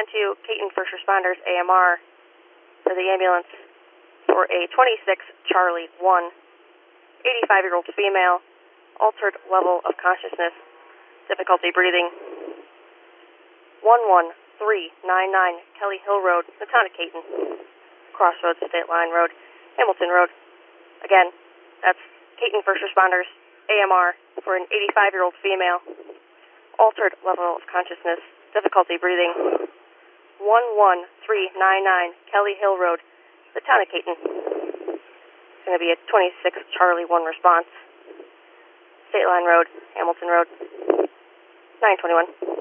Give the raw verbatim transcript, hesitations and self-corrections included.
nine two, Caton First Responders, A M R, for the ambulance for a twenty-six Charlie one, eighty-five-year-old female, altered level of consciousness, difficulty breathing. one one three nine nine, Kelly Hill Road, the town of Caton, Crossroads, State Line Road, Hamilton Road. Again, that's Caton First Responders, A M R, for an eighty-five-year-old female, altered level of consciousness, difficulty breathing. one one three nine nine, Kelly Hill Road, the town of Caton. It's going to be a twenty-six Charlie one response. State Line Road, Hamilton Road, nine twenty-one.